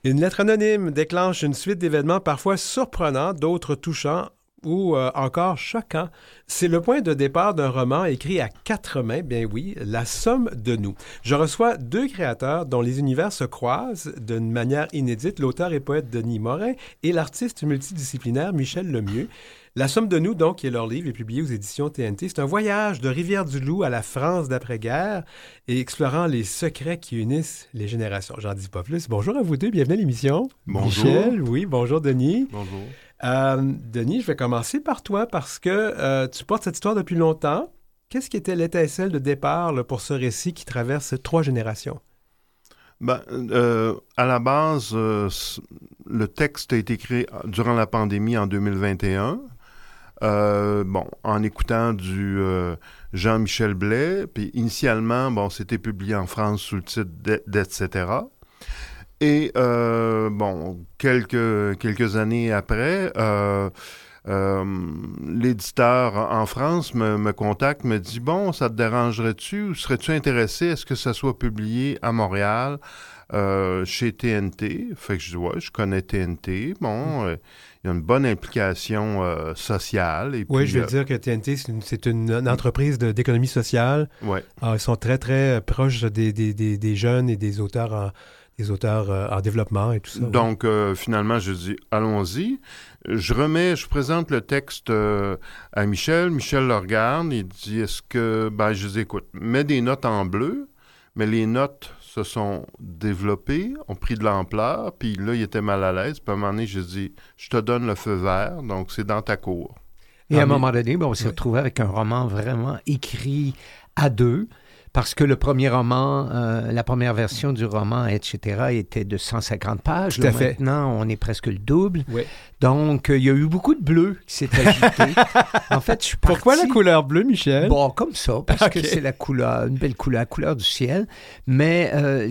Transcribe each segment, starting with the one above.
Une lettre anonyme déclenche une suite d'événements parfois surprenants, d'autres touchants ou encore choquants. C'est le point de départ d'un roman écrit à 4 mains, bien oui, La Somme de nous. Je reçois 2 créateurs dont les univers se croisent d'une manière inédite, l'auteur et poète Denis Morin et l'artiste multidisciplinaire Michel Lemieux. La Somme de nous, donc, qui est leur livre, est publié aux éditions TNT. C'est un voyage de Rivière-du-Loup à la France d'après-guerre et explorant les secrets qui unissent les générations. J'en dis pas plus. Bonjour à vous deux, bienvenue à l'émission. Bonjour. Michel, oui, bonjour Denis. Bonjour. Denis, je vais commencer par toi parce que tu portes cette histoire depuis longtemps. Qu'est-ce qui était l'étincelle de départ là, pour ce récit qui traverse 3 générations? À la base, le texte a été écrit durant la pandémie en 2021. En écoutant du Jean-Michel Blais, puis initialement, c'était publié en France sous le titre d'Etc. Et quelques années après, l'éditeur en France me contacte, me dit « Bon, ça te dérangerait-tu ou serais-tu intéressé à ce que ça soit publié à Montréal chez TNT? » Fait que je dis « Ouais, je connais TNT. Bon, il y a une bonne implication sociale. » Oui, je vais dire que TNT, c'est une entreprise d'économie sociale. Ouais. Ils sont très, très proches des jeunes et des auteurs en développement et tout ça. Donc, finalement, je dis, allons-y. Je présente le texte à Michel. Michel le regarde. Il dit, est-ce que... je dis, écoute, mets des notes en bleu, mais les notes se sont développées, ont pris de l'ampleur, puis là, il était mal à l'aise. Puis à un moment donné, je dis, je te donne le feu vert, donc c'est dans ta cour. Et à un moment donné, on s'est retrouvé avec un roman vraiment écrit à 2, parce que le premier roman, la première version du roman, etc., était de 150 pages. Tout à fait. Maintenant, on est presque le double. Oui. Donc, il y a eu beaucoup de bleu qui s'est ajouté. En fait, je suis parti... Pourquoi la couleur bleue, Michel? Bon, comme ça, parce que Okay. c'est la couleur, une belle couleur, la couleur du ciel. Mais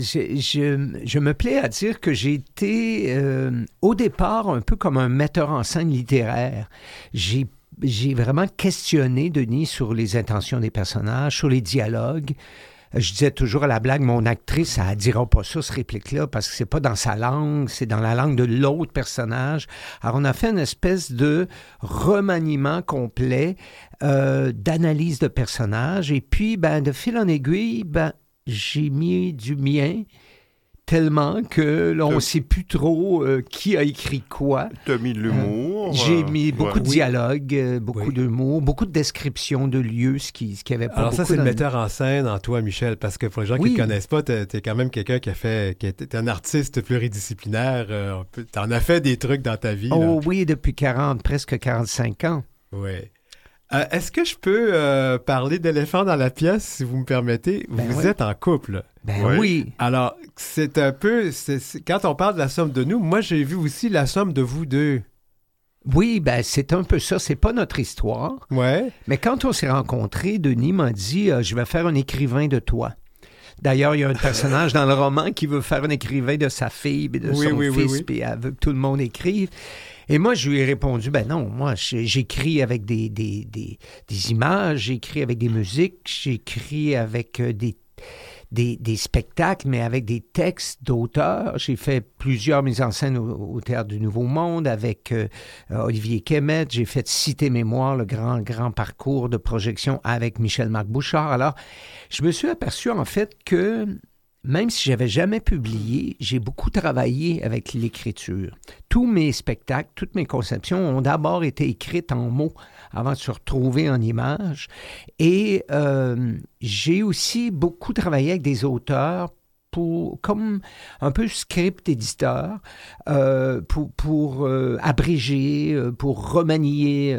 je me plais à dire que j'ai été, au départ, un peu comme un metteur en scène littéraire. J'ai vraiment questionné Denis sur les intentions des personnages, sur les dialogues. Je disais toujours à la blague, mon actrice, elle ne dira pas ça, ce réplique-là, parce que c'est pas dans sa langue, c'est dans la langue de l'autre personnage. Alors, on a fait une espèce de remaniement complet, d'analyse de personnages. Et puis, de fil en aiguille, j'ai mis du mien, tellement que là, on ne sait plus trop qui a écrit quoi. Tu as mis de l'humour. J'ai mis beaucoup de dialogue, beaucoup Oui. d'humour, beaucoup de descriptions de lieux, ce qui avait pas Alors beaucoup ça, c'est le dans metteur en scène en toi, Michel, parce que pour les gens qui ne te connaissent pas, t'es quand même quelqu'un qui est un artiste pluridisciplinaire. T'en as fait des trucs dans ta vie. Oh oui, depuis presque 45 ans. Oui. Est-ce que je peux parler d'éléphant dans la pièce, si vous me permettez? Vous êtes en couple. Oui. Alors, c'est un peu... quand on parle de la somme de nous, moi, j'ai vu aussi la somme de vous deux. Oui, c'est un peu ça. C'est pas notre histoire. Ouais. Mais quand on s'est rencontrés, Denis m'a dit « Je vais faire un écrivain de toi ». D'ailleurs, il y a un personnage dans le roman qui veut faire un écrivain de sa fille et de son fils, puis elle veut que tout le monde écrive. Et moi, je lui ai répondu, non, moi, j'écris avec des images, j'écris avec des musiques, j'écris avec des spectacles, mais avec des textes d'auteurs. J'ai fait plusieurs mises en scène au Théâtre du Nouveau Monde avec Olivier Kemet. J'ai fait Cité Mémoire, le grand parcours de projection avec Michel-Marc Bouchard. Alors, je me suis aperçu, en fait, que même si j'avais jamais publié, j'ai beaucoup travaillé avec l'écriture. Tous mes spectacles, toutes mes conceptions ont d'abord été écrites en mots avant de se retrouver en images. Et j'ai aussi beaucoup travaillé avec des auteurs comme un peu script éditeur, pour abréger, pour remanier,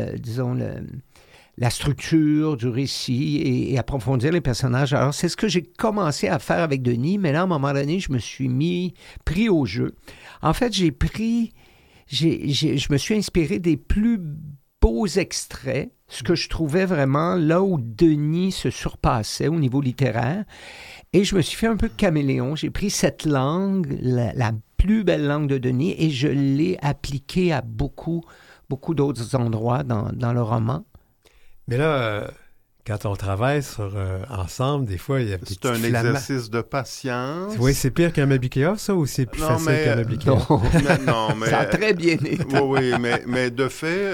la structure du récit et approfondir les personnages. Alors, c'est ce que j'ai commencé à faire avec Denis, mais là, à un moment donné, je me suis pris au jeu. En fait, je me suis inspiré des plus beaux extraits, ce que je trouvais vraiment là où Denis se surpassait au niveau littéraire. Et je me suis fait un peu caméléon. J'ai pris cette langue, la plus belle langue de Denis, et je l'ai appliquée à beaucoup d'autres endroits dans le roman. Mais là, Quand on travaille ensemble, des fois, il y a des C'est un exercice de patience. Oui, c'est pire qu'un making-of, ça, ou c'est plus facile qu'un making-of? Non, mais... Ça a très bien été. Oui, mais de fait,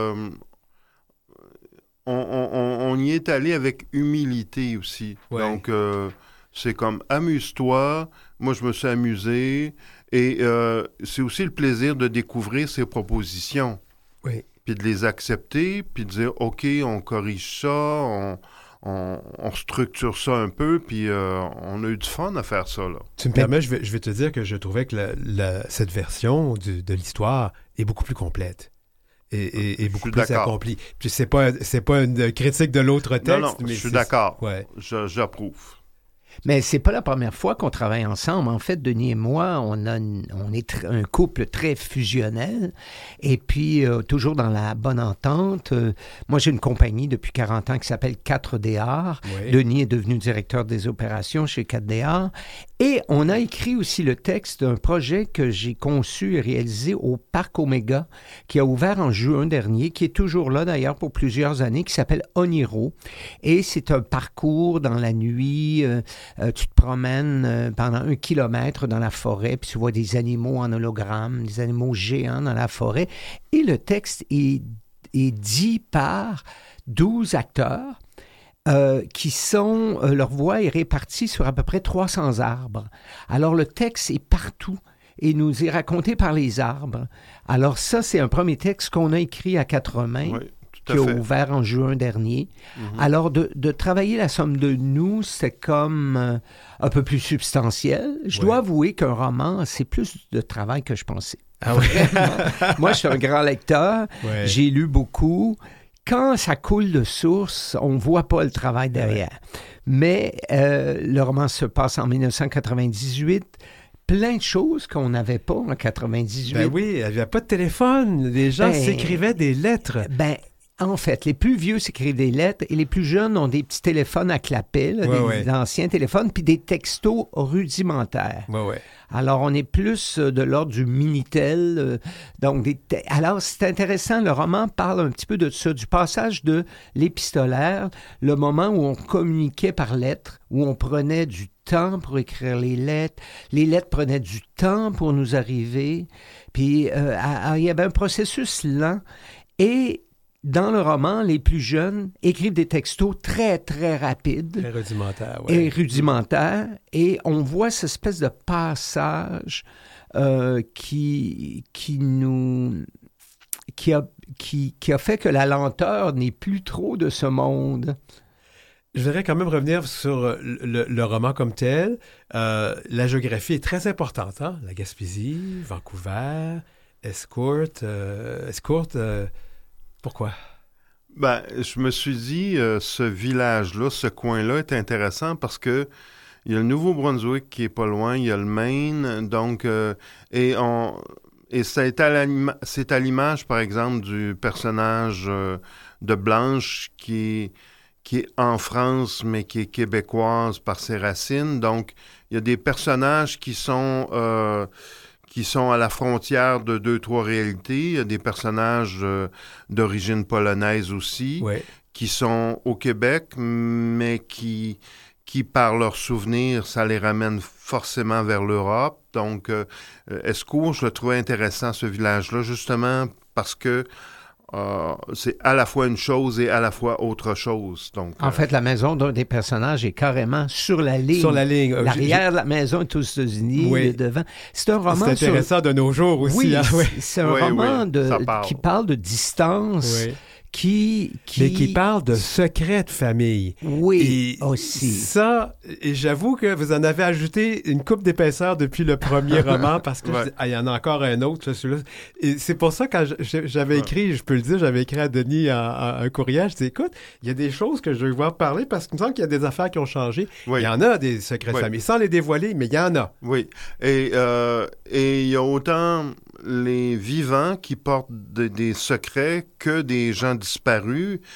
on y est allé avec humilité aussi. Ouais. Donc, c'est comme, amuse-toi. Moi, je me suis amusé. Et c'est aussi le plaisir de découvrir ses propositions. Oui. Puis de les accepter, puis de dire, OK, on corrige ça, on structure ça un peu, puis on a eu du fun à faire ça, là. Tu me permets, je vais te dire que je trouvais que cette version de l'histoire est beaucoup plus complète et beaucoup plus accomplie. Puis c'est pas une critique de l'autre texte. Non, mais je suis d'accord. Ouais. J'approuve. Mais c'est pas la première fois qu'on travaille ensemble. En fait, Denis et moi, on est un couple très fusionnel et puis toujours dans la bonne entente. Moi, j'ai une compagnie depuis 40 ans qui s'appelle 4DR. Oui. Denis est devenu directeur des opérations chez 4DR. Et on a écrit aussi le texte d'un projet que j'ai conçu et réalisé au Parc Omega, qui a ouvert en juin dernier, qui est toujours là d'ailleurs pour plusieurs années, qui s'appelle Oniro. Et c'est un parcours dans la nuit. Tu te promènes pendant 1 kilomètre dans la forêt, puis tu vois des animaux en hologramme, des animaux géants dans la forêt. Et le texte est dit par 12 acteurs. Qui sont, leur voix est répartie sur à peu près 300 arbres. Alors, le texte est partout et nous est raconté par les arbres. Alors, ça, c'est un premier texte qu'on a écrit à 4 mains, qui a ouvert en juin dernier. Mm-hmm. Alors, de travailler la somme de nous, c'est comme un peu plus substantiel. Je dois avouer qu'un roman, c'est plus de travail que je pensais. Ah oui? Moi, je suis un grand lecteur. Ouais. J'ai lu beaucoup. Quand ça coule de source, on ne voit pas le travail derrière. Ouais. Mais le roman se passe en 1998. Plein de choses qu'on n'avait pas en 98. Ben oui, il n'y avait pas de téléphone. Les gens s'écrivaient des lettres. En fait, les plus vieux s'écrivent des lettres et les plus jeunes ont des petits téléphones à clapet, des anciens téléphones, puis des textos rudimentaires. Alors, on est plus de l'ordre du Minitel. Alors, c'est intéressant, le roman parle un petit peu de ça, du passage de l'épistolaire, le moment où on communiquait par lettres, où on prenait du temps pour écrire les lettres prenaient du temps pour nous arriver, puis il y avait un processus lent, et dans le roman, les plus jeunes écrivent des textos très, très rapides. Très rudimentaires, et rudimentaires. Et on voit cette espèce de passage qui a fait que la lenteur n'est plus trop de ce monde. Je voudrais quand même revenir sur le roman comme tel. La géographie est très importante, hein? La Gaspésie, Vancouver, Escourt. Pourquoi? Je me suis dit, ce village-là, ce coin-là est intéressant parce que il y a le Nouveau-Brunswick qui est pas loin, il y a le Maine, donc et c'est à l'image, par exemple, du personnage de Blanche qui est en France, mais qui est québécoise par ses racines. Donc, il y a des personnages qui sont à la frontière de 2-3 réalités. Il y a des personnages d'origine polonaise aussi, qui sont au Québec, mais qui, par leurs souvenirs, ça les ramène forcément vers l'Europe. Donc, Escourt, je le trouvais intéressant, ce village-là, justement parce que c'est à la fois une chose et à la fois autre chose. Donc, en fait, la maison d'un des personnages est carrément sur la ligne. Sur la ligne. L'arrière de la maison est aux États-Unis, le devant. C'est un roman... C'est intéressant de nos jours aussi. Oui, c'est un roman qui parle de distance... Mais qui parle de secrets de famille. Oui, aussi. Ça, et j'avoue que vous en avez ajouté une coupe d'épaisseur depuis le premier roman, parce que il y en a encore un autre, celui-là. Et c'est pour ça, quand j'avais écrit, je peux le dire, j'avais écrit à Denis un courriel, je dis, écoute, il y a des choses que je vais voir parler, parce qu'il me semble qu'il y a des affaires qui ont changé. Il y en a des secrets de famille, sans les dévoiler, mais il y en a. Oui, et il y a autant les vivants qui portent des secrets que des gens disparus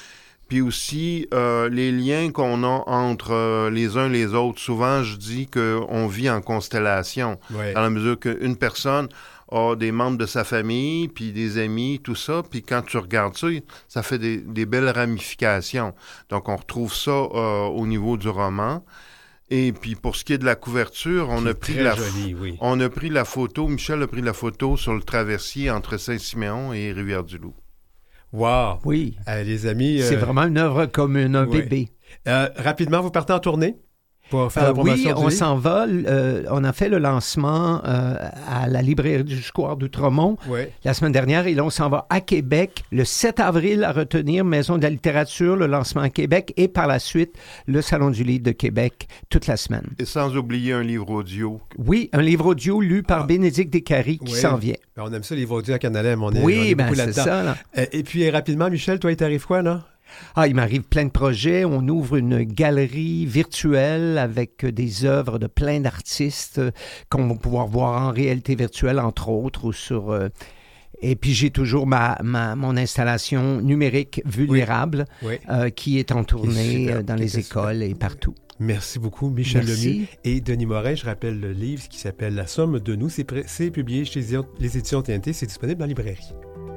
puis aussi les liens qu'on a entre les uns et les autres. Souvent, je dis qu'on vit en constellation, dans la mesure qu'une personne a des membres de sa famille, puis des amis, tout ça, puis quand tu regardes ça, ça fait des belles ramifications. Donc, on retrouve ça au niveau du roman. Et puis, pour ce qui est de la couverture, on a pris la photo, Michel a pris la photo sur le traversier entre Saint-Siméon et Rivière-du-Loup. Wow! Oui. Les amis... C'est vraiment une œuvre comme un bébé. Rapidement, vous partez en tournée pour faire la promotion du livre? On s'en va. On a fait le lancement à la librairie du Square d'Outremont la semaine dernière. Et là, on s'en va à Québec le 7 avril à retenir Maison de la littérature, le lancement à Québec et par la suite, le Salon du livre de Québec toute la semaine. Et sans oublier un livre audio. Oui, un livre audio lu par Bénédicte Descaries qui s'en vient. On aime ça, les livres audio à Canalem. On est beaucoup là-dedans. C'est ça. Là. Et puis, rapidement, Michel, toi, il t'arrive quoi, là? Il m'arrive plein de projets. On ouvre une galerie virtuelle avec des œuvres de plein d'artistes qu'on va pouvoir voir en réalité virtuelle, entre autres, ou sur... Et puis, j'ai toujours mon installation numérique vulnérable qui est en tournée dans les écoles et partout. Merci beaucoup, Michel Lemieux et Denis Morin. Je rappelle le livre qui s'appelle « La somme de nous ». C'est publié chez les éditions TNT. C'est disponible en librairie.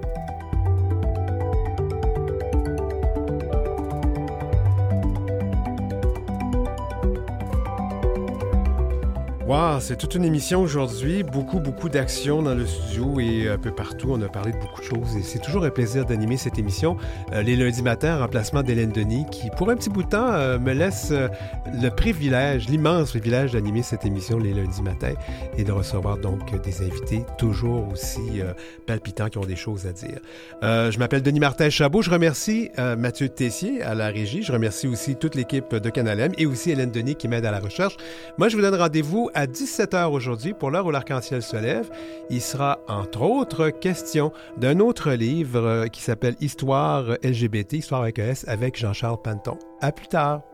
Wow, c'est toute une émission aujourd'hui. Beaucoup d'actions dans le studio et un peu partout. On a parlé de beaucoup de choses et c'est toujours un plaisir d'animer cette émission. Les lundis matins, en remplacement d'Hélène Denis, qui, pour un petit bout de temps, me laisse l'immense privilège d'animer cette émission les lundis matins et de recevoir donc des invités toujours aussi palpitants qui ont des choses à dire. Je m'appelle Denis Martin-Chabot. Je remercie Mathieu Tessier à la régie. Je remercie aussi toute l'équipe de Canalem et aussi Hélène Denis qui m'aide à la recherche. Moi, je vous donne rendez-vous à 17h aujourd'hui pour l'heure où l'arc-en-ciel se lève. Il sera, entre autres, question d'un autre livre qui s'appelle Histoire LGBT, Histoire avec un S, avec Jean-Charles Panton. À plus tard!